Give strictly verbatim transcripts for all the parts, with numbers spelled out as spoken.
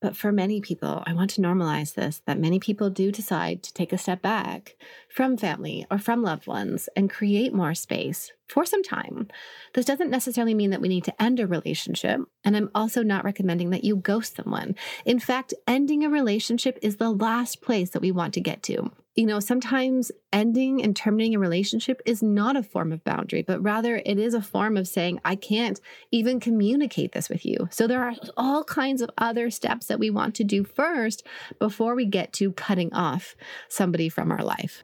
But for many people, I want to normalize this, that many people do decide to take a step back from family or from loved ones and create more space for some time. This doesn't necessarily mean that we need to end a relationship. And I'm also not recommending that you ghost someone. In fact, ending a relationship is the last place that we want to get to. You know, sometimes ending and terminating a relationship is not a form of boundary, but rather it is a form of saying, I can't even communicate this with you. So there are all kinds of other steps that we want to do first before we get to cutting off somebody from our life.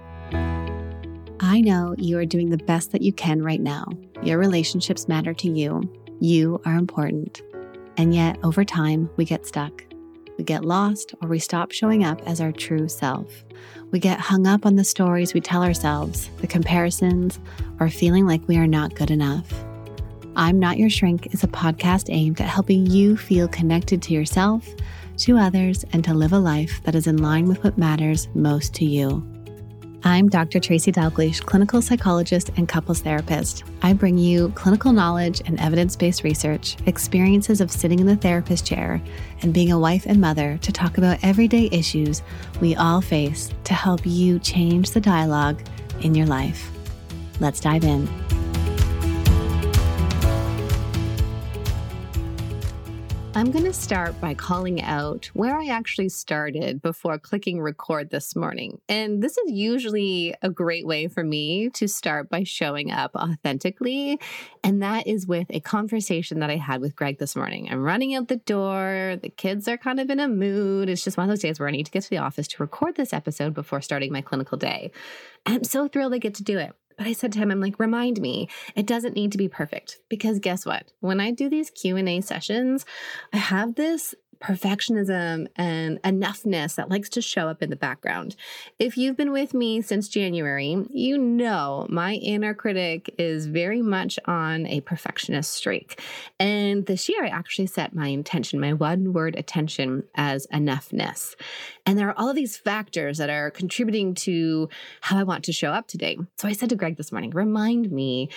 I know you are doing the best that you can right now. Your relationships matter to you. You are important. And yet, over time, we get stuck. We get lost, or we stop showing up as our true self. We get hung up on the stories we tell ourselves, the comparisons, or feeling like we are not good enough. I'm Not Your Shrink is a podcast aimed at helping you feel connected to yourself, to others, and to live a life that is in line with what matters most to you. I'm Doctor Tracy Dalgleish, clinical psychologist and couples therapist. I bring you clinical knowledge and evidence-based research, experiences of sitting in the therapist chair, and being a wife and mother to talk about everyday issues we all face to help you change the dialogue in your life. Let's dive in. I'm going to start by calling out where I actually started before clicking record this morning. And this is usually a great way for me to start by showing up authentically. And that is with a conversation that I had with Greg this morning. I'm running out the door. The kids are kind of in a mood. It's just one of those days where I need to get to the office to record this episode before starting my clinical day. And I'm so thrilled I get to do it. But I said to him, I'm like, remind me, it doesn't need to be perfect. Because guess what? When I do these Q and A sessions, I have this perfectionism and enoughness that likes to show up in the background. If you've been with me since January, you know my inner critic is very much on a perfectionist streak. And this year, I actually set my intention, my one word attention as enoughness. And there are all of these factors that are contributing to how I want to show up today. So I said to Greg this morning, remind me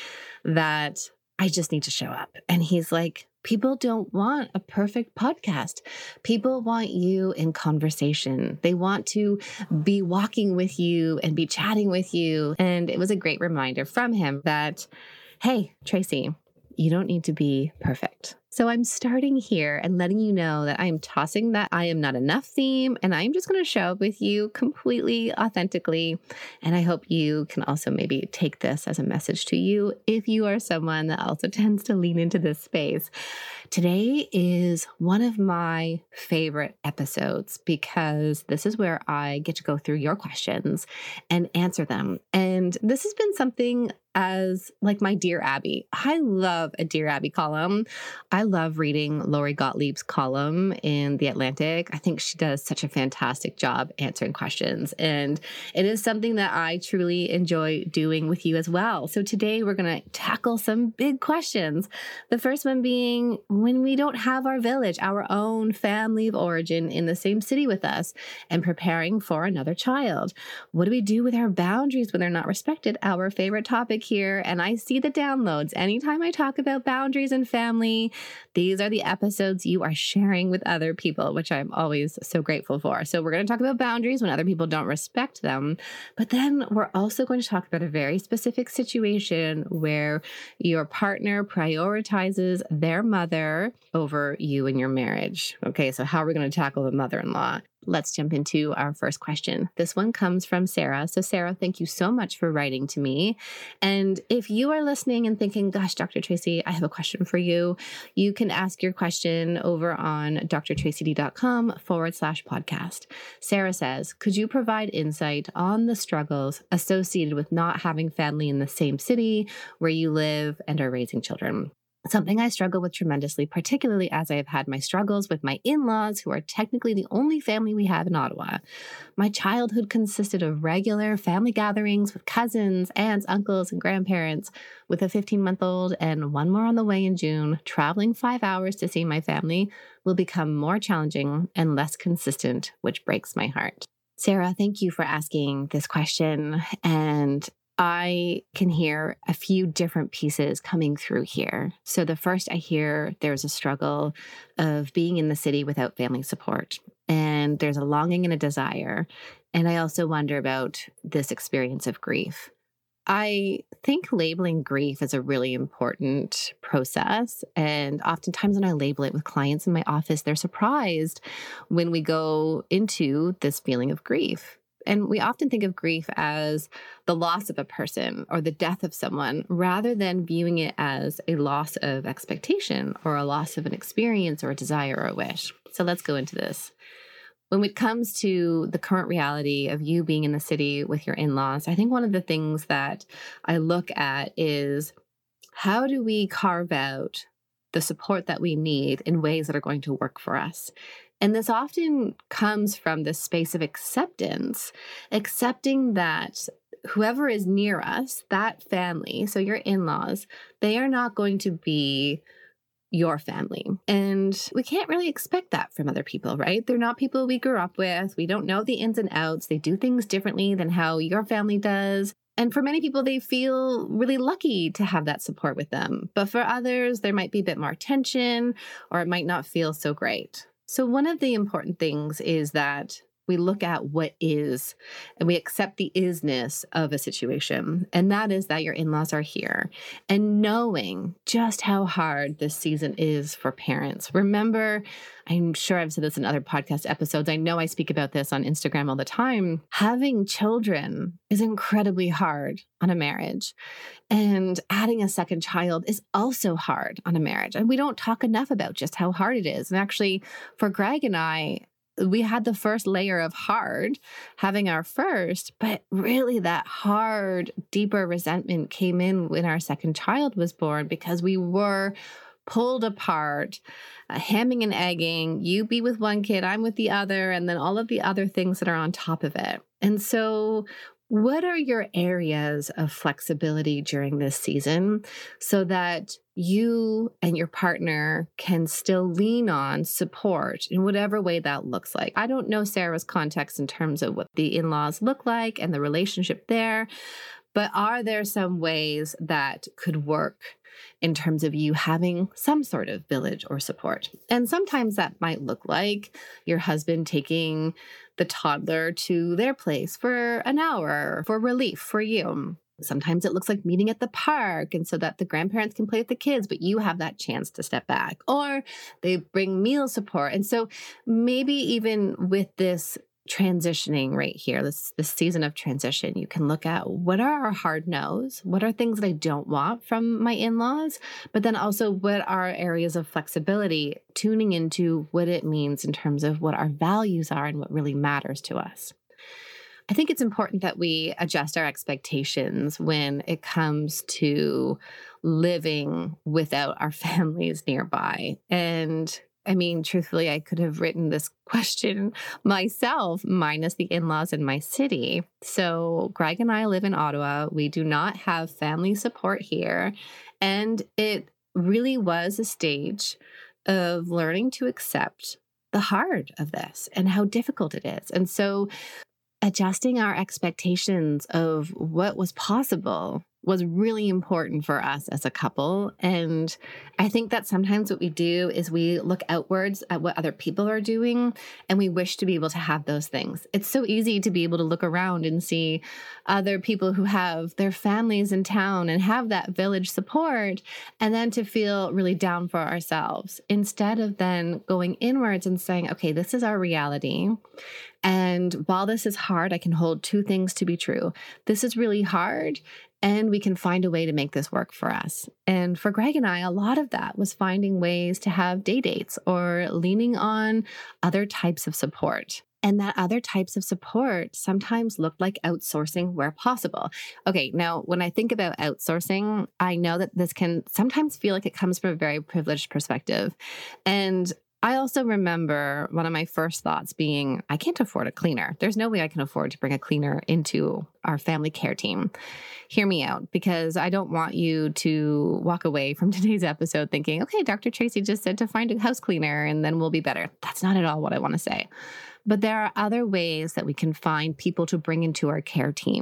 that I just need to show up. And he's like, people don't want a perfect podcast. People want you in conversation. They want to be walking with you and be chatting with you. And it was a great reminder from him that, hey, Tracy, you don't need to be perfect. So I'm starting here and letting you know that I am tossing that I am not enough theme, and I'm just going to show up with you completely authentically. And I hope you can also maybe take this as a message to you if you are someone that also tends to lean into this space. Today is one of my favorite episodes because this is where I get to go through your questions and answer them. And this has been something as like my Dear Abby. I love a Dear Abby column. I love reading Lori Gottlieb's column in The Atlantic. I think she does such a fantastic job answering questions. And it is something that I truly enjoy doing with you as well. So today we're going to tackle some big questions. The first one being, when we don't have our village, our own family of origin in the same city with us and preparing for another child, what do we do with our boundaries when they're not respected? Our favorite topic here. And I see the downloads. Anytime I talk about boundaries and family, these are the episodes you are sharing with other people, which I'm always so grateful for. So we're going to talk about boundaries when other people don't respect them. But then we're also going to talk about a very specific situation where your partner prioritizes their mother over you and your marriage. Okay, so how are we going to tackle the mother-in-law? Let's jump into our first question. This one comes from Sarah. So Sarah, thank you so much for writing to me. And if you are listening and thinking, gosh, Doctor Tracy, I have a question for you, you can ask your question over on drtracyd.com forward slash podcast. Sarah says, could you provide insight on the struggles associated with not having family in the same city where you live and are raising children? Something I struggle with tremendously, particularly as I have had my struggles with my in-laws, who are technically the only family we have in Ottawa. My childhood consisted of regular family gatherings with cousins, aunts, uncles, and grandparents. With a fifteen-month-old and one more on the way in June, traveling five hours to see my family will become more challenging and less consistent, which breaks my heart. Sarah, thank you for asking this question. And I can hear a few different pieces coming through here. So the first I hear there's a struggle of being in the city without family support. And there's a longing and a desire. And I also wonder about this experience of grief. I think labeling grief is a really important process. And oftentimes when I label it with clients in my office, they're surprised when we go into this feeling of grief. And we often think of grief as the loss of a person or the death of someone, rather than viewing it as a loss of expectation or a loss of an experience or a desire or a wish. So let's go into this. When it comes to the current reality of you being in the city with your in-laws, I think one of the things that I look at is how do we carve out the support that we need in ways that are going to work for us? And this often comes from this space of acceptance, accepting that whoever is near us, that family, so your in-laws, they are not going to be your family. And we can't really expect that from other people, right? They're not people we grew up with. We don't know the ins and outs. They do things differently than how your family does. And for many people, they feel really lucky to have that support with them. But for others, there might be a bit more tension, or it might not feel so great. So one of the important things is that we look at what is, and we accept the isness of a situation. And that is that your in-laws are here. And knowing just how hard this season is for parents. Remember, I'm sure I've said this in other podcast episodes. I know I speak about this on Instagram all the time. Having children is incredibly hard on a marriage. And adding a second child is also hard on a marriage. And we don't talk enough about just how hard it is. And actually, for Greg and I, we had the first layer of hard having our first, but really that hard, deeper resentment came in when our second child was born because we were pulled apart, uh, hamming and egging. You be with one kid, I'm with the other, and then all of the other things that are on top of it. And so what are your areas of flexibility during this season so that you and your partner can still lean on support in whatever way that looks like? I don't know Sarah's context in terms of what the in-laws look like and the relationship there, but are there some ways that could work in terms of you having some sort of village or support? And sometimes that might look like your husband taking the toddler to their place for an hour for relief for you. Sometimes it looks like meeting at the park, and so that the grandparents can play with the kids, but you have that chance to step back. Or they bring meal support. And so maybe even with this transitioning right here, this, this season of transition, you can look at what are our hard no's? What are things that I don't want from my in-laws? But then also what are areas of flexibility, tuning into what it means in terms of what our values are and what really matters to us. I think it's important that we adjust our expectations when it comes to living without our families nearby. And I mean, truthfully, I could have written this question myself, minus the in-laws in my city. So Greg and I live in Ottawa. We do not have family support here. And it really was a stage of learning to accept the hard of this and how difficult it is. And so adjusting our expectations of what was possible was really important for us as a couple. And I think that sometimes what we do is we look outwards at what other people are doing and we wish to be able to have those things. It's so easy to be able to look around and see other people who have their families in town and have that village support, and then to feel really down for ourselves instead of then going inwards and saying, okay, this is our reality. And while this is hard, I can hold two things to be true. This is really hard, and we can find a way to make this work for us. And for Greg and I, a lot of that was finding ways to have day dates or leaning on other types of support. And that other types of support sometimes look like outsourcing where possible. Okay, now when I think about outsourcing, I know that this can sometimes feel like it comes from a very privileged perspective. And I also remember one of my first thoughts being, I can't afford a cleaner. There's no way I can afford to bring a cleaner into our family care team. Hear me out, because I don't want you to walk away from today's episode thinking, okay, Doctor Tracy just said to find a house cleaner and then we'll be better. That's not at all what I want to say. But there are other ways that we can find people to bring into our care team.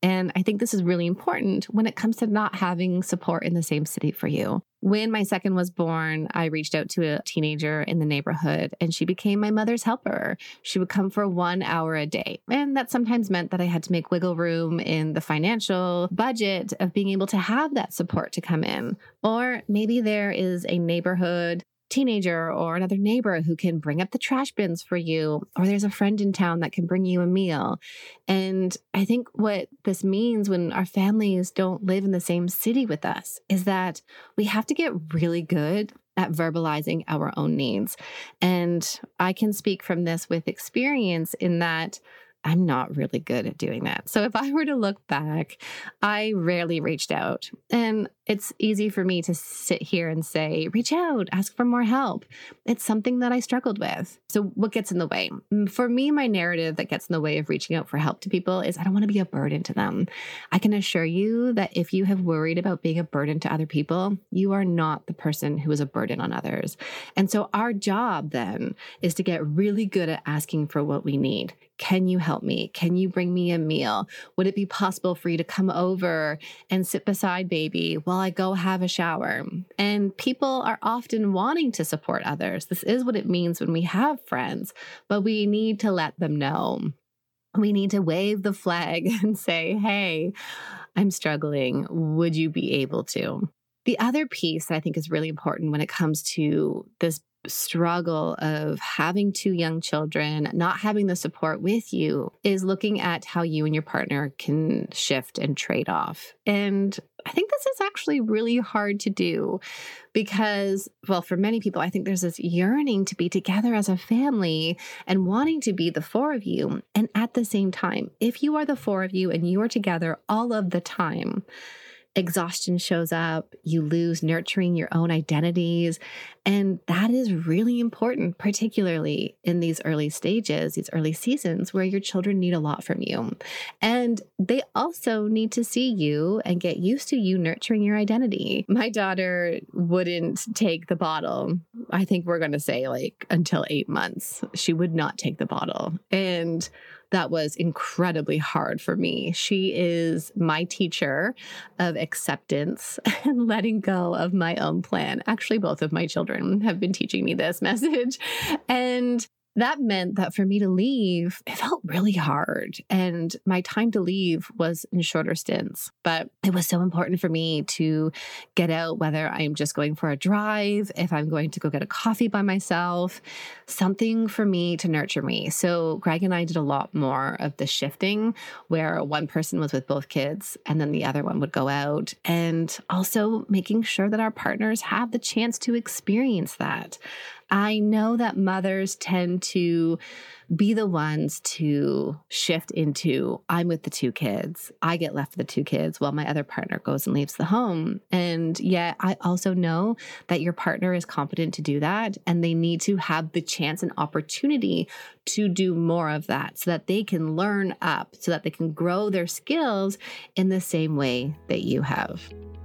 And I think this is really important when it comes to not having support in the same city for you. When my second was born, I reached out to a teenager in the neighborhood and she became my mother's helper. She would come for one hour a day. And that sometimes meant that I had to make wiggle room in the financial budget of being able to have that support to come in. Or maybe there is a neighborhood teenager or another neighbor who can bring up the trash bins for you, or there's a friend in town that can bring you a meal. And I think what this means when our families don't live in the same city with us is that we have to get really good at verbalizing our own needs. And I can speak from this with experience in that I'm not really good at doing that. So if I were to look back, I rarely reached out. And it's easy for me to sit here and say, reach out, ask for more help. It's something that I struggled with. So what gets in the way? For me, my narrative that gets in the way of reaching out for help to people is I don't want to be a burden to them. I can assure you that if you have worried about being a burden to other people, you are not the person who is a burden on others. And so our job then is to get really good at asking for what we need. Can you help me? Can you bring me a meal? Would it be possible for you to come over and sit beside baby while I go have a shower? And people are often wanting to support others. This is what it means when we have friends, but we need to let them know. We need to wave the flag and say, hey, I'm struggling. Would you be able to? The other piece that I think is really important when it comes to this struggle of having two young children, not having the support with you, is looking at how you and your partner can shift and trade off. And I think this is actually really hard to do because, well, for many people, I think there's this yearning to be together as a family and wanting to be the four of you. And at the same time, if you are the four of you and you are together all of the time, exhaustion shows up, you lose nurturing your own identities. And that is really important, particularly in these early stages, these early seasons where your children need a lot from you. And they also need to see you and get used to you nurturing your identity. My daughter wouldn't take the bottle. I think we're going to say like until eight months, she would not take the bottle. And that was incredibly hard for me. She is my teacher of acceptance and letting go of my own plan. Actually, both of my children have been teaching me this message. And that meant that for me to leave, it felt really hard. And my time to leave was in shorter stints. But it was so important for me to get out, whether I'm just going for a drive, if I'm going to go get a coffee by myself, something for me to nurture me. So Greg and I did a lot more of the shifting where one person was with both kids and then the other one would go out. And also making sure that our partners have the chance to experience that. I know that mothers tend to be the ones to shift into, I'm with the two kids. I get left with the two kids while my other partner goes and leaves the home. And yet I also know that your partner is competent to do that. And they need to have the chance and opportunity to do more of that so that they can learn up, so that they can grow their skills in the same way that you have.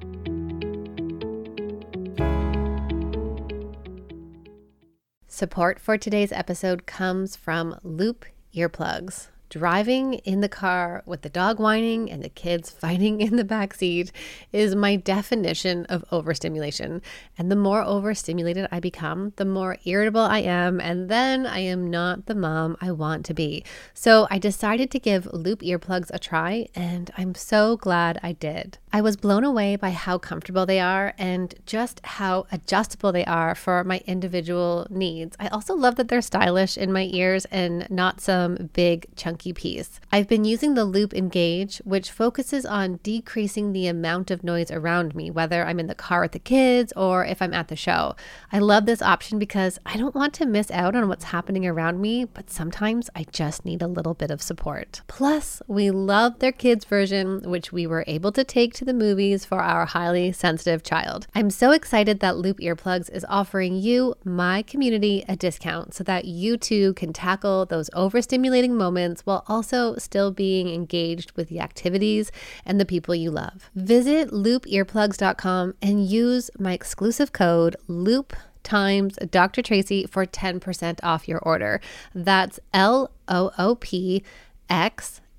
Support for today's episode comes from Loop earplugs. Driving in the car with the dog whining and the kids fighting in the backseat is my definition of overstimulation. And the more overstimulated I become, the more irritable I am, and then I am not the mom I want to be. So I decided to give Loop earplugs a try, and I'm so glad I did. I was blown away by how comfortable they are and just how adjustable they are for my individual needs. I also love that they're stylish in my ears and not some big chunky piece. I've been using the Loop Engage, which focuses on decreasing the amount of noise around me, whether I'm in the car with the kids or if I'm at the show. I love this option because I don't want to miss out on what's happening around me, but sometimes I just need a little bit of support. Plus, we love their kids version, which we were able to take to the movies for our highly sensitive child. I'm so excited that Loop Earplugs is offering you, my community, a discount so that you too can tackle those overstimulating moments while also still being engaged with the activities and the people you love. Visit loop earplugs dot com and use my exclusive code LOOP times Doctor Tracy for ten percent off your order. That's L O O P X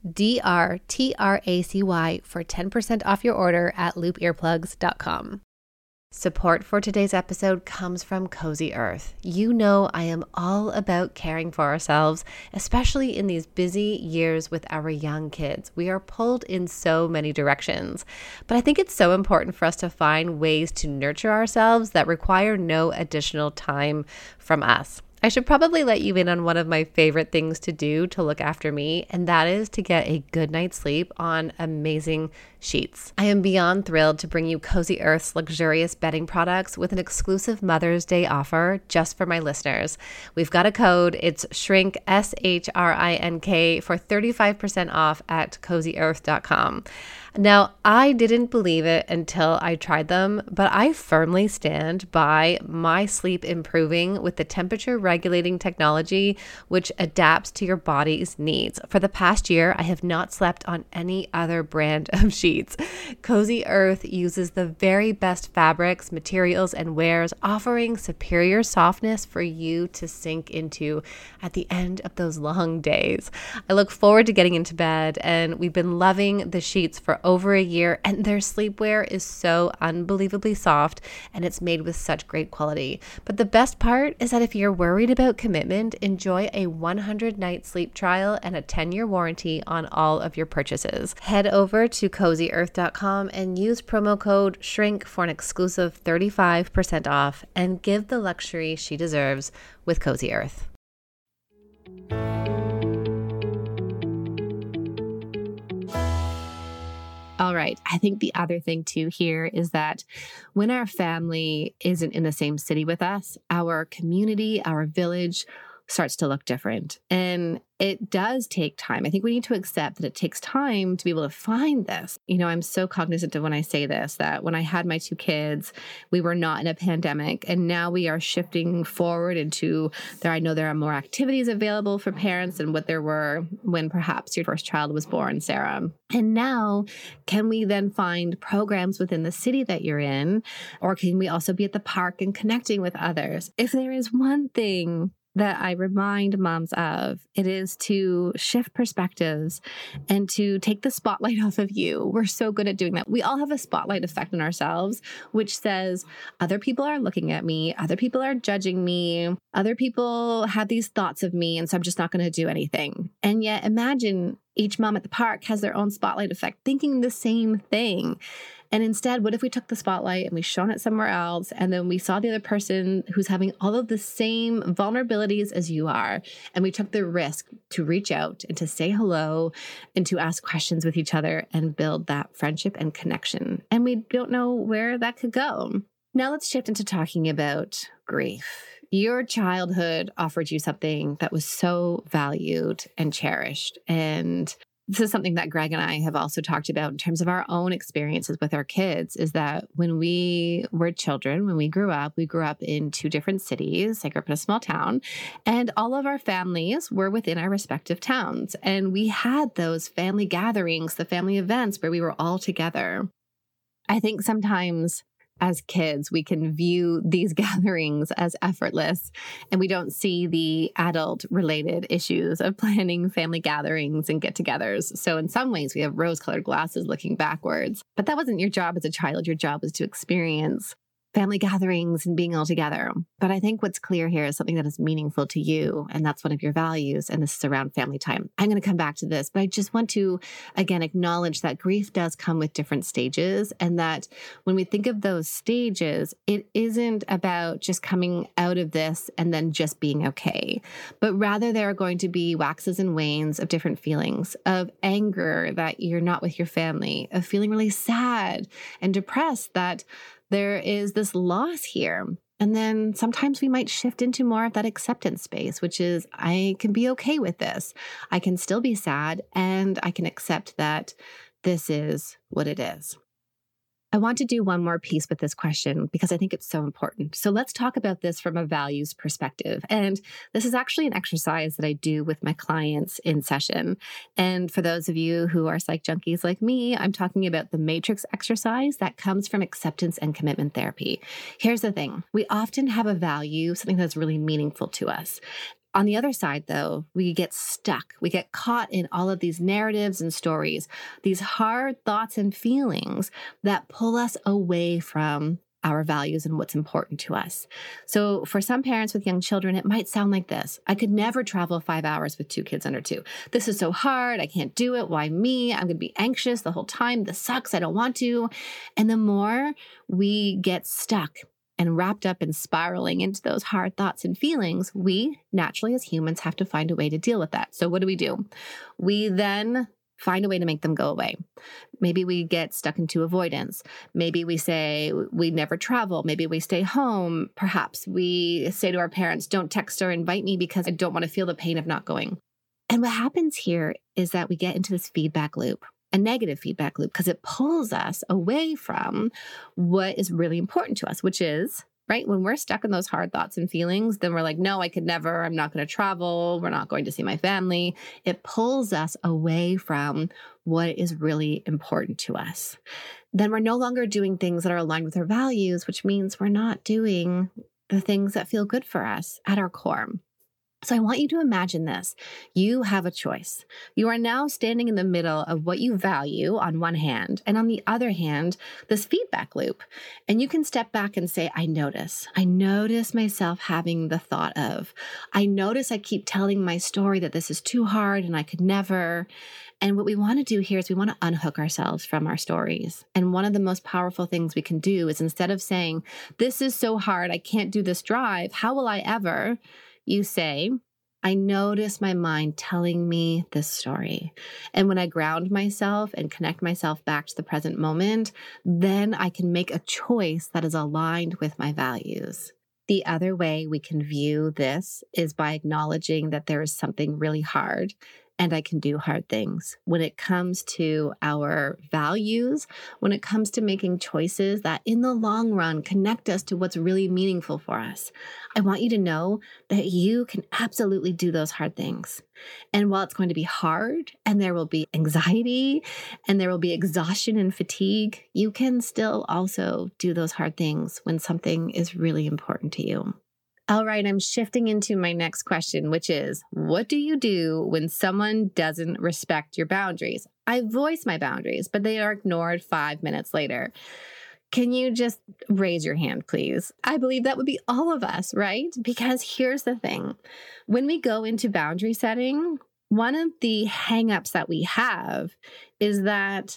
D R T R A C Y for ten percent off your order at loop earplugs dot com. Support for today's episode comes from Cozy Earth. You know I am all about caring for ourselves, especially in these busy years with our young kids. We are pulled in so many directions. But I think it's so important for us to find ways to nurture ourselves that require no additional time from us. I should probably let you in on one of my favorite things to do to look after me, and that is to get a good night's sleep on amazing sheets. I am beyond thrilled to bring you Cozy Earth's luxurious bedding products with an exclusive Mother's Day offer just for my listeners. We've got a code. It's SHRINK, S H R I N K, for thirty-five percent off at cozy earth dot com. Now, I didn't believe it until I tried them, but I firmly stand by my sleep improving with the temperature regulating technology, which adapts to your body's needs. For the past year, I have not slept on any other brand of sheets. Cozy Earth uses the very best fabrics, materials, and wears, offering superior softness for you to sink into at the end of those long days. I look forward to getting into bed, and we've been loving the sheets for over a year, and their sleepwear is so unbelievably soft, and it's made with such great quality. But the best part is that if you're worried about commitment, enjoy a one hundred night sleep trial and a ten year warranty on all of your purchases. Head over to cozy earth dot com and use promo code SHRINK for an exclusive thirty-five percent off, and give the luxury she deserves with Cozy Earth. All right. I think the other thing too here is that when our family isn't in the same city with us, our community, our village starts to look different. And it does take time. I think we need to accept that it takes time to be able to find this. You know, I'm so cognizant of when I say this, that when I had my two kids, we were not in a pandemic. And now we are shifting forward into there. I know there are more activities available for parents than what there were when perhaps your first child was born, Sarah. And now, can we then find programs within the city that you're in? Or can we also be at the park and connecting with others? If there is one thing that I remind moms of, it is to shift perspectives and to take the spotlight off of you. We're so good at doing that. We all have a spotlight effect on ourselves, which says other people are looking at me, other people are judging me, other people have these thoughts of me, and so I'm just not going to do anything. And yet imagine each mom at the park has their own spotlight effect, thinking the same thing. And instead, what if we took the spotlight and we shone it somewhere else, and then we saw the other person who's having all of the same vulnerabilities as you are, and we took the risk to reach out and to say hello and to ask questions with each other and build that friendship and connection. And we don't know where that could go. Now let's shift into talking about grief. Your childhood offered you something that was so valued and cherished. And this is something that Greg and I have also talked about in terms of our own experiences with our kids, is that when we were children, when we grew up, we grew up in two different cities. I grew up in a small town, and all of our families were within our respective towns. And we had those family gatherings, the family events where we were all together. I think sometimes as kids, we can view these gatherings as effortless, and we don't see the adult-related issues of planning family gatherings and get-togethers. So in some ways, we have rose-colored glasses looking backwards. But that wasn't your job as a child. Your job was to experience family gatherings and being all together. But I think what's clear here is something that is meaningful to you, and that's one of your values, and this is around family time. I'm going to come back to this, but I just want to, again, acknowledge that grief does come with different stages, and that when we think of those stages, it isn't about just coming out of this and then just being okay, but rather there are going to be waxes and wanes of different feelings, of anger that you're not with your family, of feeling really sad and depressed that there is this loss here. And then sometimes we might shift into more of that acceptance space, which is, I can be okay with this. I can still be sad, and I can accept that this is what it is. I want to do one more piece with this question because I think it's so important. So let's talk about this from a values perspective. And this is actually an exercise that I do with my clients in session. And for those of you who are psych junkies like me, I'm talking about the matrix exercise that comes from acceptance and commitment therapy. Here's the thing. We often have a value, something that's really meaningful to us. On the other side, though, we get stuck. We get caught in all of these narratives and stories, these hard thoughts and feelings that pull us away from our values and what's important to us. So for some parents with young children, it might sound like this. I could never travel five hours with two kids under two. This is so hard. I can't do it. Why me? I'm going to be anxious the whole time. This sucks. I don't want to. And the more we get stuck and wrapped up and spiraling into those hard thoughts and feelings, we naturally as humans have to find a way to deal with that. So what do we do? We then find a way to make them go away. Maybe we get stuck into avoidance. Maybe we say we never travel. Maybe we stay home. Perhaps we say to our parents, don't text or invite me because I don't want to feel the pain of not going. And what happens here is that we get into this feedback loop, a negative feedback loop, because it pulls us away from what is really important to us, which is, right, when we're stuck in those hard thoughts and feelings, then we're like, no, I could never, I'm not going to travel. We're not going to see my family. It pulls us away from what is really important to us. Then we're no longer doing things that are aligned with our values, which means we're not doing the things that feel good for us at our core. So I want you to imagine this. You have a choice. You are now standing in the middle of what you value on one hand, and on the other hand, this feedback loop. And you can step back and say, I notice. I notice myself having the thought of, I notice I keep telling my story that this is too hard and I could never. And what we want to do here is we want to unhook ourselves from our stories. And one of the most powerful things we can do is, instead of saying, this is so hard, I can't do this drive, how will I ever? You say, I notice my mind telling me this story. And when I ground myself and connect myself back to the present moment, then I can make a choice that is aligned with my values. The other way we can view this is by acknowledging that there is something really hard and I can do hard things. When it comes to our values, when it comes to making choices that in the long run connect us to what's really meaningful for us, I want you to know that you can absolutely do those hard things. And while it's going to be hard and there will be anxiety and there will be exhaustion and fatigue, you can still also do those hard things when something is really important to you. All right, I'm shifting into my next question, which is, what do you do when someone doesn't respect your boundaries? I voice my boundaries, but they are ignored five minutes later. Can you just raise your hand, please? I believe that would be all of us, right? Because here's the thing. When we go into boundary setting, one of the hangups that we have is that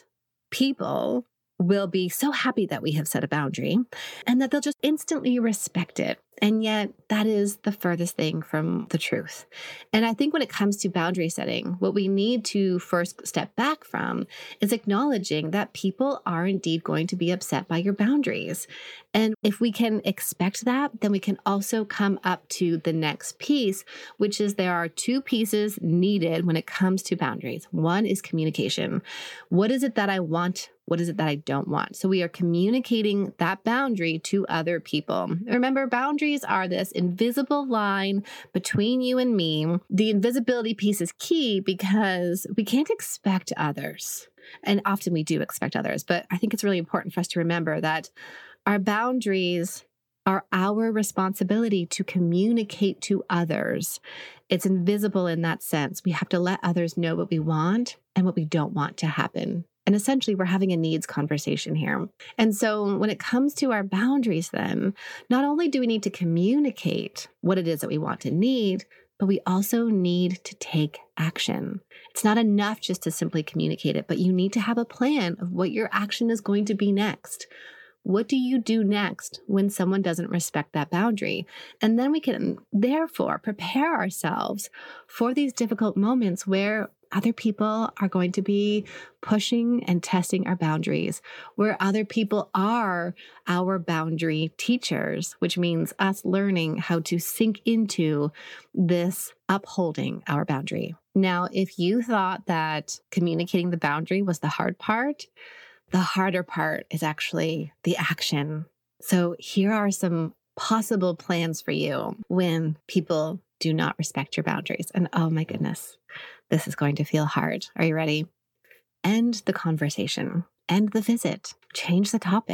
people will be so happy that we have set a boundary and that they'll just instantly respect it. And yet that is the furthest thing from the truth. And I think when it comes to boundary setting, what we need to first step back from is acknowledging that people are indeed going to be upset by your boundaries. And if we can expect that, then we can also come up to the next piece, which is there are two pieces needed when it comes to boundaries. One is communication. What is it that I want? What is it that I don't want? So we are communicating that boundary to other people. Remember, boundaries are this invisible line between you and me. The invisibility piece is key because we can't expect others. And often we do expect others, but I think it's really important for us to remember that our boundaries are our responsibility to communicate to others. It's invisible in that sense. We have to let others know what we want and what we don't want to happen. And essentially, we're having a needs conversation here. And so when it comes to our boundaries, then, not only do we need to communicate what it is that we want to need, but we also need to take action. It's not enough just to simply communicate it, but you need to have a plan of what your action is going to be next. What do you do next when someone doesn't respect that boundary? And then we can therefore prepare ourselves for these difficult moments where other people are going to be pushing and testing our boundaries, where other people are our boundary teachers, which means us learning how to sink into this upholding our boundary. Now, if you thought that communicating the boundary was the hard part, the harder part is actually the action. So here are some possible plans for you when people do not respect your boundaries. And oh my goodness, this is going to feel hard. Are you ready? End the conversation. End the visit. Change the topic.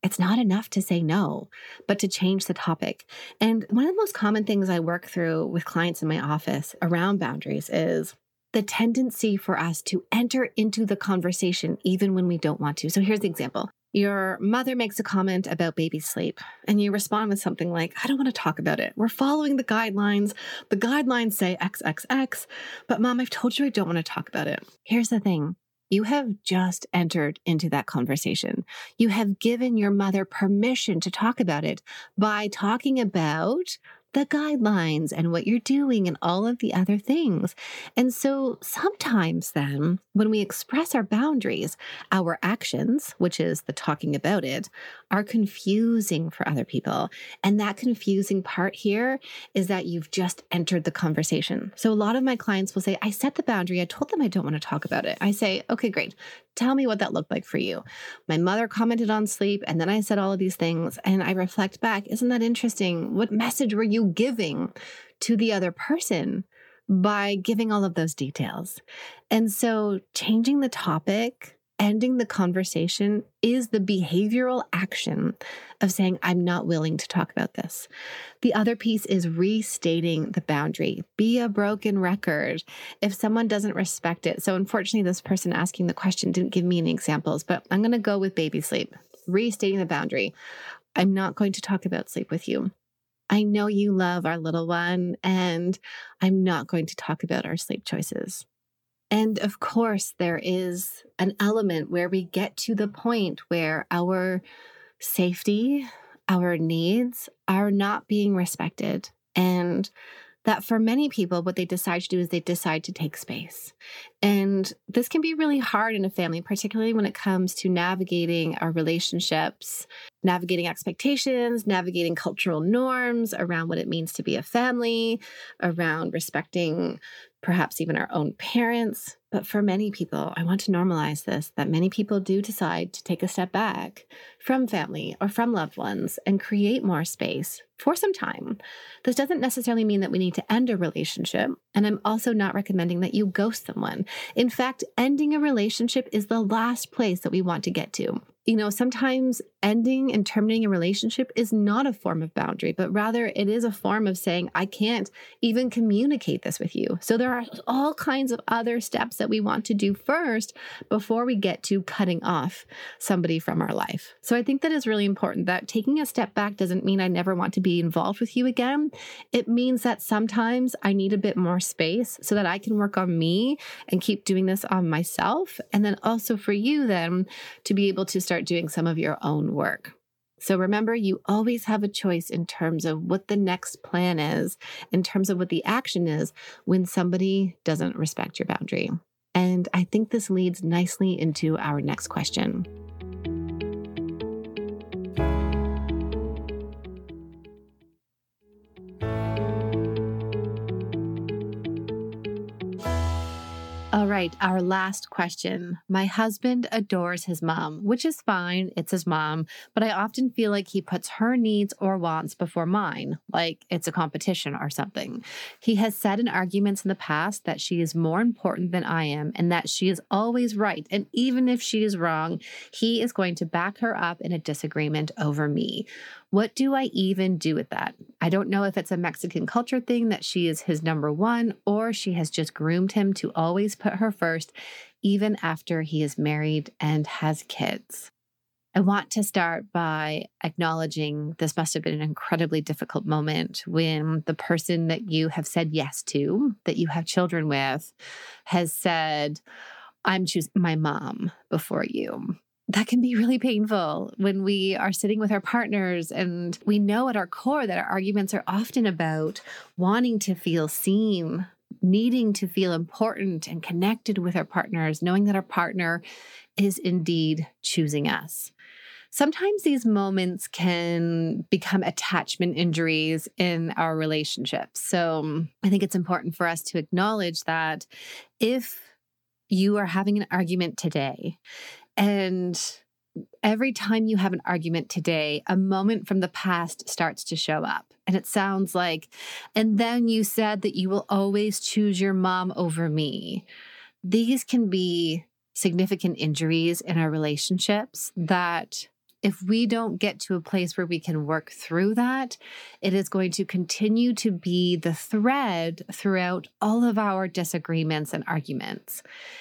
It's not enough to say no, but to change the topic. And one of the most common things I work through with clients in my office around boundaries is the tendency for us to enter into the conversation even when we don't want to. So here's the example. Your mother makes a comment about baby sleep, and you respond with something like, I don't want to talk about it. We're following the guidelines. The guidelines say X X X, but Mom, I've told you I don't want to talk about it. Here's the thing. You have just entered into that conversation. You have given your mother permission to talk about it by talking about the guidelines and what you're doing and all of the other things. And so sometimes then when we express our boundaries, our actions, which is the talking about it, are confusing for other people. And that confusing part here is that you've just entered the conversation. So a lot of my clients will say, I set the boundary. I told them I don't want to talk about it. I say, okay, great. Tell me what that looked like for you. My mother commented on sleep, and then I said all of these things, and I reflect back. Isn't that interesting? What message were you giving to the other person by giving all of those details? And so changing the topic, ending the conversation is the behavioral action of saying, I'm not willing to talk about this. The other piece is restating the boundary. Be a broken record if someone doesn't respect it. So unfortunately, this person asking the question didn't give me any examples, but I'm going to go with baby sleep. Restating the boundary. I'm not going to talk about sleep with you. I know you love our little one, and I'm not going to talk about our sleep choices. And of course, there is an element where we get to the point where our safety, our needs are not being respected. And that for many people, what they decide to do is they decide to take space. And this can be really hard in a family, particularly when it comes to navigating our relationships, navigating expectations, navigating cultural norms around what it means to be a family, around respecting perhaps even our own parents. But for many people, I want to normalize this, that many people do decide to take a step back from family or from loved ones and create more space for some time. This doesn't necessarily mean that we need to end a relationship. And I'm also not recommending that you ghost someone. In fact, ending a relationship is the last place that we want to get to. You know, sometimes ending and terminating a relationship is not a form of boundary, but rather it is a form of saying, I can't even communicate this with you. So there are all kinds of other steps that we want to do first before we get to cutting off somebody from our life. So I think that is really important, that taking a step back doesn't mean I never want to be involved with you again. It means that sometimes I need a bit more space so that I can work on me and keep doing this on myself. And then also for you then to be able to start doing some of your own work. So remember, you always have a choice in terms of what the next plan is, in terms of what the action is when somebody doesn't respect your boundary. And I think this leads nicely into our next question. All right, our last question. My husband adores his mom, which is fine. It's his mom, but I often feel like he puts her needs or wants before mine, like it's a competition or something. He has said in arguments in the past that she is more important than I am and that she is always right. And even if she is wrong, he is going to back her up in a disagreement over me. What do I even do with that? I don't know if it's a Mexican culture thing that she is his number one, or she has just groomed him to always put her first, even after he is married and has kids. I want to start by acknowledging this must have been an incredibly difficult moment when the person that you have said yes to, that you have children with, has said, I'm choosing my mom before you. That can be really painful when we are sitting with our partners and we know at our core that our arguments are often about wanting to feel seen, needing to feel important and connected with our partners, knowing that our partner is indeed choosing us. Sometimes these moments can become attachment injuries in our relationships. So I think it's important for us to acknowledge that if you are having an argument today, and every time you have an argument today, a moment from the past starts to show up. And it sounds like, and then you said that you will always choose your mom over me. These can be significant injuries in our relationships that if we don't get to a place where we can work through that, it is going to continue to be the thread throughout all of our disagreements and arguments.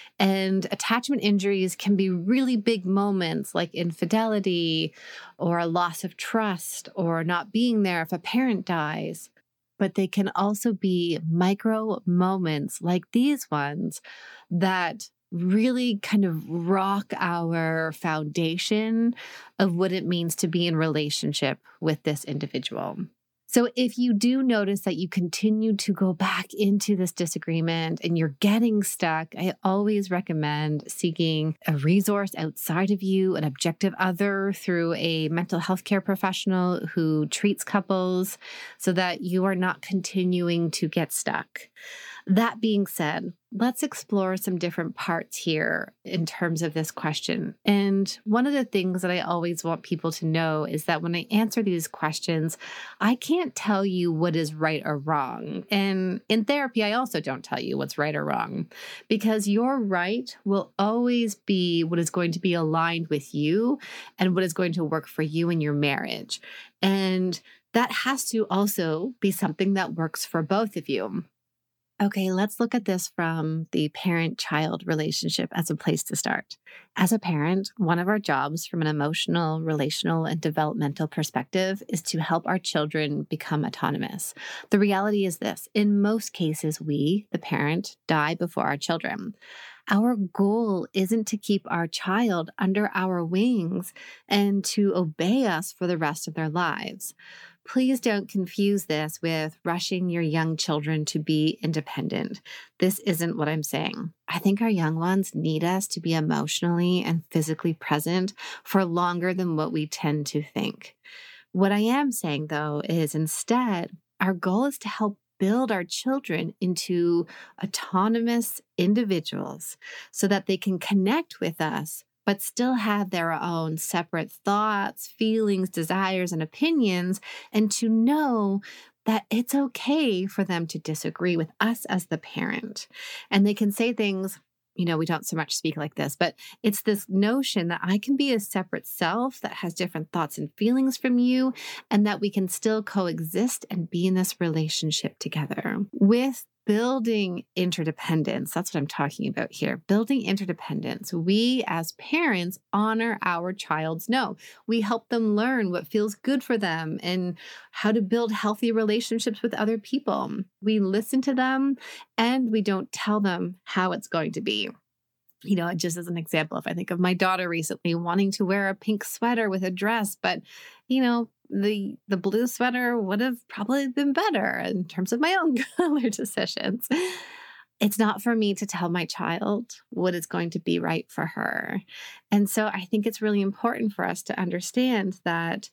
And attachment injuries can be really big moments like infidelity or a loss of trust or not being there if a parent dies. But they can also be micro moments like these ones that really kind of rock our foundation of what it means to be in relationship with this individual. So if you do notice that you continue to go back into this disagreement and you're getting stuck, I always recommend seeking a resource outside of you, an objective other through a mental health care professional who treats couples so that you are not continuing to get stuck. That being said, let's explore some different parts here in terms of this question. And one of the things that I always want people to know is that when I answer these questions, I can't tell you what is right or wrong. And in therapy, I also don't tell you what's right or wrong, because your right will always be what is going to be aligned with you and what is going to work for you in your marriage. And that has to also be something that works for both of you. Okay, let's look at this from the parent-child relationship as a place to start. As a parent, one of our jobs from an emotional, relational, and developmental perspective is to help our children become autonomous. The reality is this: in most cases, we, the parent, die before our children. Our goal isn't to keep our child under our wings and to obey us for the rest of their lives. Please don't confuse this with rushing your young children to be independent. This isn't what I'm saying. I think our young ones need us to be emotionally and physically present for longer than what we tend to think. What I am saying, though, is instead, our goal is to help build our children into autonomous individuals so that they can connect with us but still have their own separate thoughts, feelings, desires, and opinions, and to know that it's okay for them to disagree with us as the parent. And they can say things, you know, we don't so much speak like this, but it's this notion that I can be a separate self that has different thoughts and feelings from you, and that we can still coexist and be in this relationship together. With building interdependence, that's what I'm talking about here. Building interdependence. We as parents honor our child's no. We help them learn what feels good for them and how to build healthy relationships with other people. We listen to them and we don't tell them how it's going to be. You know, just as an example, if I think of my daughter recently wanting to wear a pink sweater with a dress, but, you know, the the blue sweater would have probably been better in terms of my own color decisions. It's not for me to tell my child what is going to be right for her. And so I think it's really important for us to understand that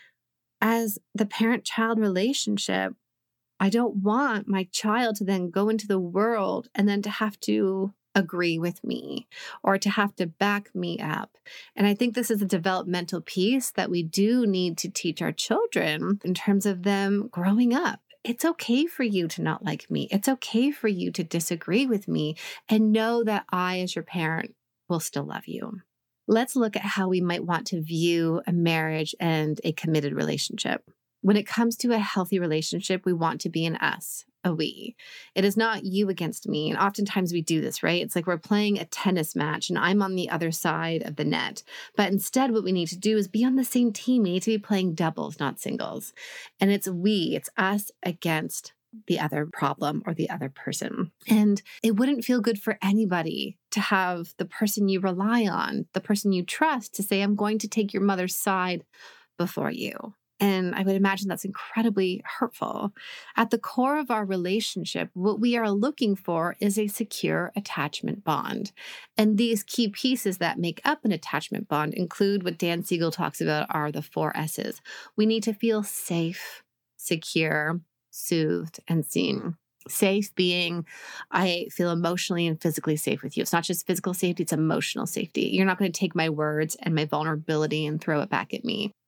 as the parent-child relationship, I don't want my child to then go into the world and then to have to agree with me or to have to back me up. And I think this is a developmental piece that we do need to teach our children in terms of them growing up. It's okay for you to not like me. It's okay for you to disagree with me, and know that I, as your parent, will still love you. Let's look at how we might want to view a marriage and a committed relationship. When it comes to a healthy relationship, we want to be an us, a we. It is not you against me. And oftentimes we do this, right? It's like we're playing a tennis match and I'm on the other side of the net. But instead, what we need to do is be on the same team. We need to be playing doubles, not singles. And it's we, it's us against the other problem or the other person. And it wouldn't feel good for anybody to have the person you rely on, the person you trust, to say, I'm going to take your mother's side before you. And I would imagine that's incredibly hurtful. At the core of our relationship, what we are looking for is a secure attachment bond. And these key pieces that make up an attachment bond include what Dan Siegel talks about are the four S's. We need to feel safe, secure, soothed, and seen. Safe being, I feel emotionally and physically safe with you. It's not just physical safety, it's emotional safety. You're not going to take my words and my vulnerability and throw it back at me.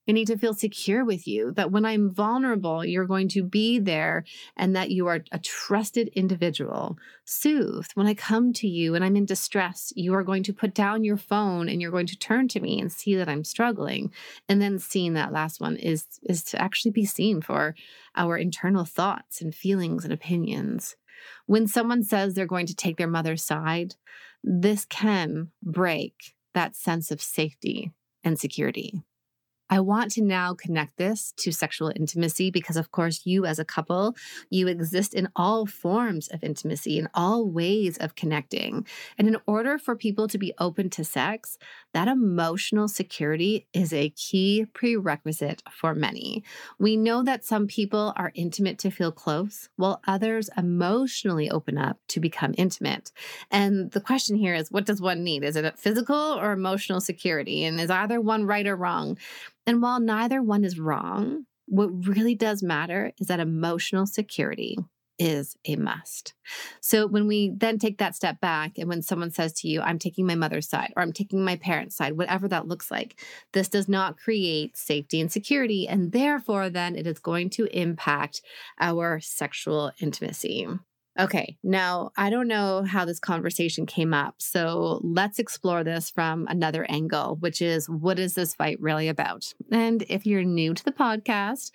I need to feel secure with you, that when I'm vulnerable, you're going to be there and that you are a trusted individual. Soothed. When I come to you and I'm in distress, you are going to put down your phone and you're going to turn to me and see that I'm struggling. And then seeing that last one is, is to actually be seen for our internal thoughts and feelings and opinions. When someone says they're going to take their mother's side, this can break that sense of safety and security. I want to now connect this to sexual intimacy because, of course, you as a couple, you exist in all forms of intimacy, in all ways of connecting. And in order for people to be open to sex, that emotional security is a key prerequisite for many. We know that some people are intimate to feel close, while others emotionally open up to become intimate. And the question here is, what does one need? Is it a physical or emotional security? And is either one right or wrong? And while neither one is wrong, what really does matter is that emotional security is a must. So when we then take that step back and when someone says to you, I'm taking my mother's side or I'm taking my parents' side, whatever that looks like, this does not create safety and security. And therefore, then it is going to impact our sexual intimacy. Okay, now I don't know how this conversation came up, so let's explore this from another angle, which is, what is this fight really about? And if you're new to the podcast,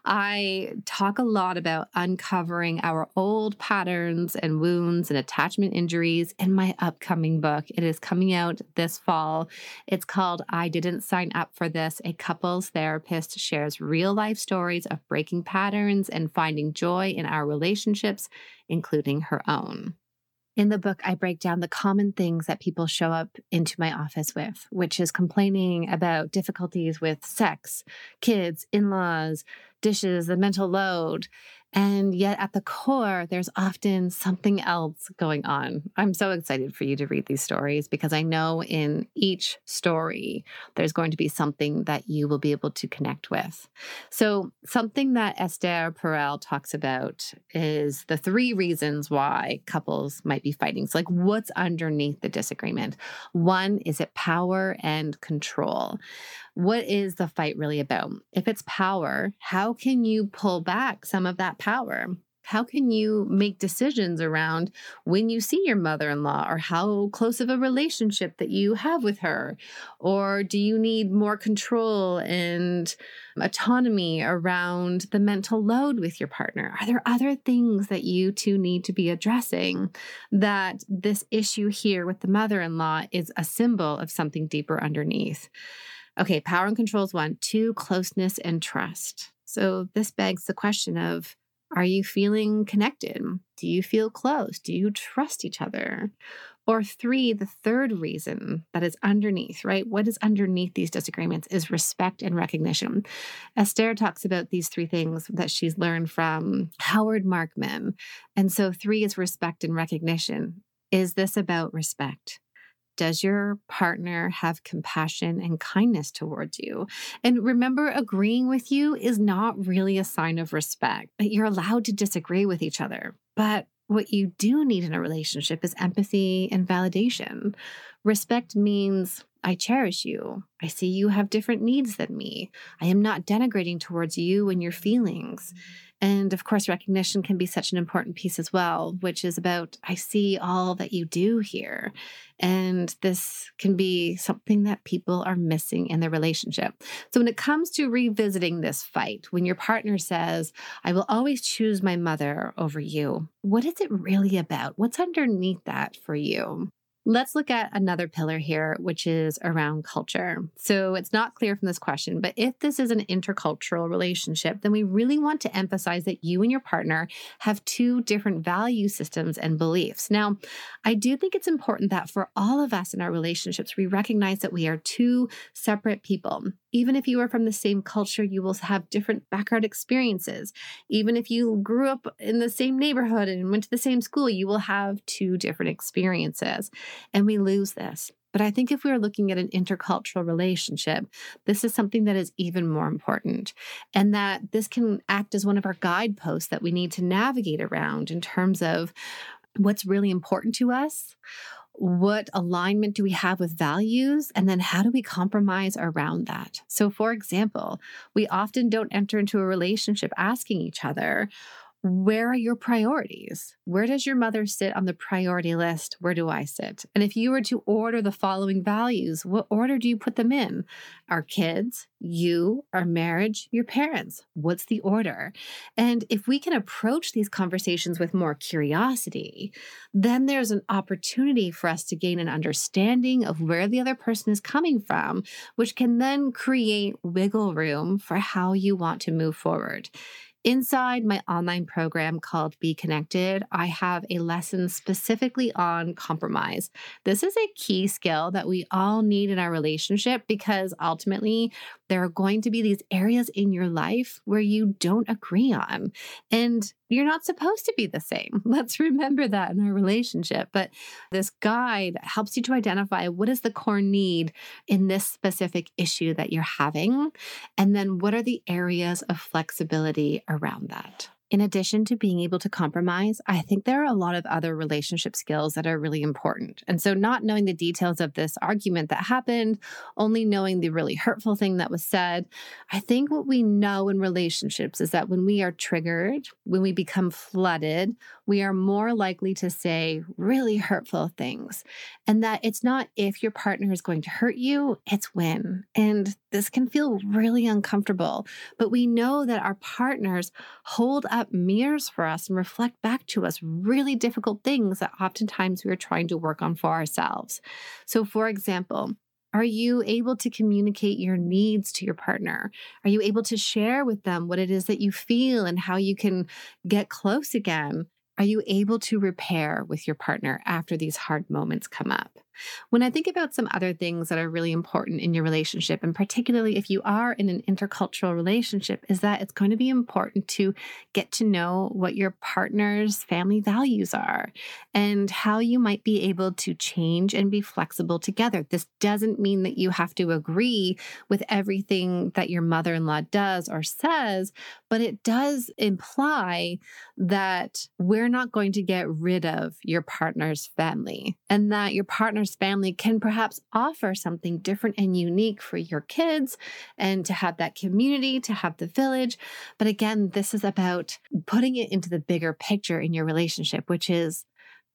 I talk a lot about uncovering our old patterns and wounds and attachment injuries in my upcoming book. It is coming out this fall. It's called I Didn't Sign Up for This. A couples therapist shares real life stories of breaking patterns and finding joy in our relationships, including her own. In the book, I break down the common things that people show up into my office with, which is complaining about difficulties with sex, kids, in-laws, dishes, the mental load. And yet at the core, there's often something else going on. I'm so excited for you to read these stories because I know in each story, there's going to be something that you will be able to connect with. So something that Esther Perel talks about is the three reasons why couples might be fighting. So like, what's underneath the disagreement? One, is it power and control? What is the fight really about? If it's power, how can you pull back some of that power? How can you make decisions around when you see your mother-in-law or how close of a relationship that you have with her? Or do you need more control and autonomy around the mental load with your partner? Are there other things that you two need to be addressing that this issue here with the mother-in-law is a symbol of something deeper underneath? Okay, power and control is one. Two, closeness and trust. So this begs the question of, are you feeling connected? Do you feel close? Do you trust each other? Or three, the third reason that is underneath, right? What is underneath these disagreements is respect and recognition. Esther talks about these three things that she's learned from Howard Markman. And so three is respect and recognition. Is this about respect? Does your partner have compassion and kindness towards you? And remember, agreeing with you is not really a sign of respect. You're allowed to disagree with each other. But what you do need in a relationship is empathy and validation. Respect means I cherish you. I see you have different needs than me. I am not denigrating towards you and your feelings. And of course, recognition can be such an important piece as well, which is about, I see all that you do here. And this can be something that people are missing in their relationship. So when it comes to revisiting this fight, when your partner says, I will always choose my mother over you, what is it really about? What's underneath that for you? Let's look at another pillar here, which is around culture. So it's not clear from this question, but if this is an intercultural relationship, then we really want to emphasize that you and your partner have two different value systems and beliefs. Now, I do think it's important that for all of us in our relationships, we recognize that we are two separate people. Even if you are from the same culture, you will have different background experiences. Even if you grew up in the same neighborhood and went to the same school, you will have two different experiences. And we lose this. But I think if we are looking at an intercultural relationship, this is something that is even more important. And that this can act as one of our guideposts that we need to navigate around in terms of what's really important to us. What alignment do we have with values? And then how do we compromise around that? So, for example, we often don't enter into a relationship asking each other, where are your priorities? Where does your mother sit on the priority list? Where do I sit? And if you were to order the following values, what order do you put them in? Our kids, you, our marriage, your parents. What's the order? And if we can approach these conversations with more curiosity, then there's an opportunity for us to gain an understanding of where the other person is coming from, which can then create wiggle room for how you want to move forward. Inside my online program called Be Connected, I have a lesson specifically on compromise. This is a key skill that we all need in our relationship because ultimately there are going to be these areas in your life where you don't agree on. And you're not supposed to be the same. Let's remember that in our relationship. But this guide helps you to identify what is the core need in this specific issue that you're having. And then what are the areas of flexibility around that? In addition to being able to compromise, I think there are a lot of other relationship skills that are really important. And so not knowing the details of this argument that happened, only knowing the really hurtful thing that was said, I think what we know in relationships is that when we are triggered, when we become flooded, we are more likely to say really hurtful things. And that it's not if your partner is going to hurt you, it's when. And this can feel really uncomfortable, but we know that our partners hold up mirrors for us and reflect back to us really difficult things that oftentimes we are trying to work on for ourselves. So, for example, are you able to communicate your needs to your partner? Are you able to share with them what it is that you feel and how you can get close again? Are you able to repair with your partner after these hard moments come up? When I think about some other things that are really important in your relationship, and particularly if you are in an intercultural relationship, is that it's going to be important to get to know what your partner's family values are and how you might be able to change and be flexible together. This doesn't mean that you have to agree with everything that your mother-in-law does or says, but it does imply that we're not going to get rid of your partner's family and that your partner's family can perhaps offer something different and unique for your kids and to have that community, to have the village. But again, this is about putting it into the bigger picture in your relationship, which is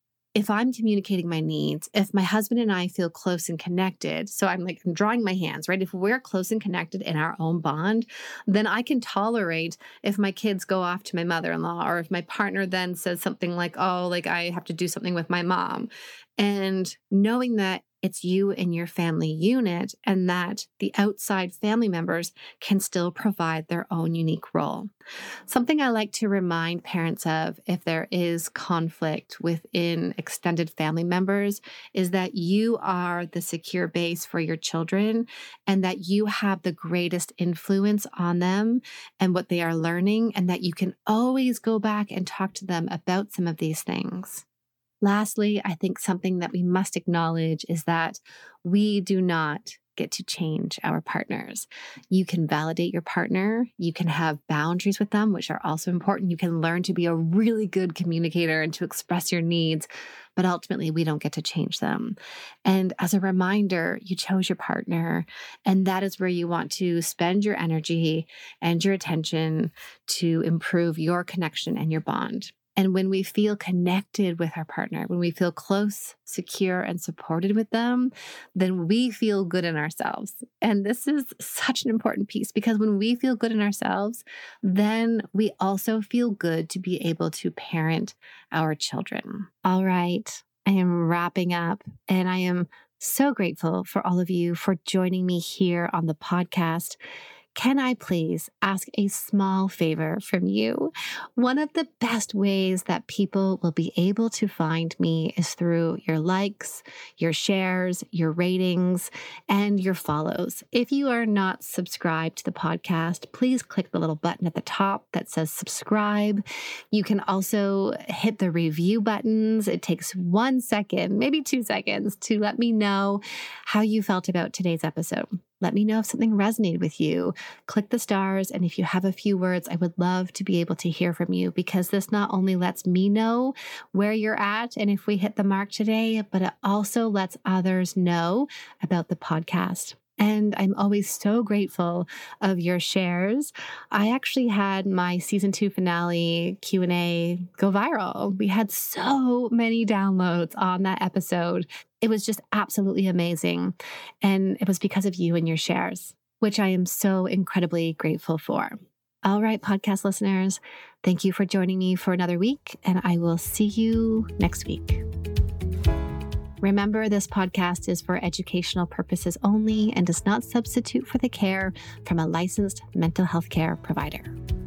if I'm communicating my needs, if my husband and I feel close and connected, so I'm like I'm drawing my hands, right? If we're close and connected in our own bond, then I can tolerate if my kids go off to my mother-in-law or if my partner then says something like, oh, like I have to do something with my mom. And knowing that it's you and your family unit and that the outside family members can still provide their own unique role. Something I like to remind parents of if there is conflict within extended family members is that you are the secure base for your children and that you have the greatest influence on them and what they are learning and that you can always go back and talk to them about some of these things. Lastly, I think something that we must acknowledge is that we do not get to change our partners. You can validate your partner. You can have boundaries with them, which are also important. You can learn to be a really good communicator and to express your needs, but ultimately we don't get to change them. And as a reminder, you chose your partner, and that is where you want to spend your energy and your attention to improve your connection and your bond. And when we feel connected with our partner, when we feel close, secure, and supported with them, then we feel good in ourselves. And this is such an important piece because when we feel good in ourselves, then we also feel good to be able to parent our children. All right, I am wrapping up, and I am so grateful for all of you for joining me here on the podcast. Can I please ask a small favor from you? One of the best ways that people will be able to find me is through your likes, your shares, your ratings, and your follows. If you are not subscribed to the podcast, please click the little button at the top that says subscribe. You can also hit the review buttons. It takes one second, maybe two seconds, to let me know how you felt about today's episode. Let me know if something resonated with you. Click the stars. And if you have a few words, I would love to be able to hear from you, because this not only lets me know where you're at and if we hit the mark today, but it also lets others know about the podcast. And I'm always so grateful of your shares. I actually had my season two finale Q and A go viral. We had so many downloads on that episode. It was just absolutely amazing. And it was because of you and your shares, which I am so incredibly grateful for. All right, podcast listeners, thank you for joining me for another week, and I will see you next week. Remember, this podcast is for educational purposes only and does not substitute for the care from a licensed mental health care provider.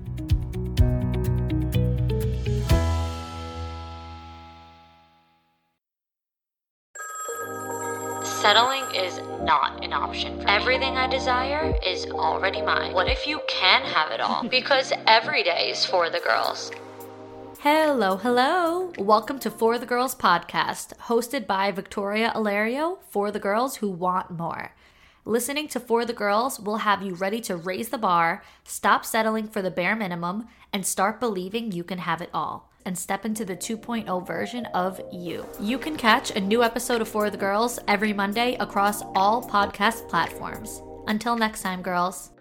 Settling is not an option for me. Everything I desire is already mine. What if you can have it all? Because every day is for the girls. Hello, hello. Welcome to For the Girls podcast, hosted by Victoria Alario for the girls who want more. Listening to For the Girls will have you ready to raise the bar, stop settling for the bare minimum, and start believing you can have it all, and step into the two point oh version of you. You can catch a new episode of For the Girls every Monday across all podcast platforms. Until next time, girls.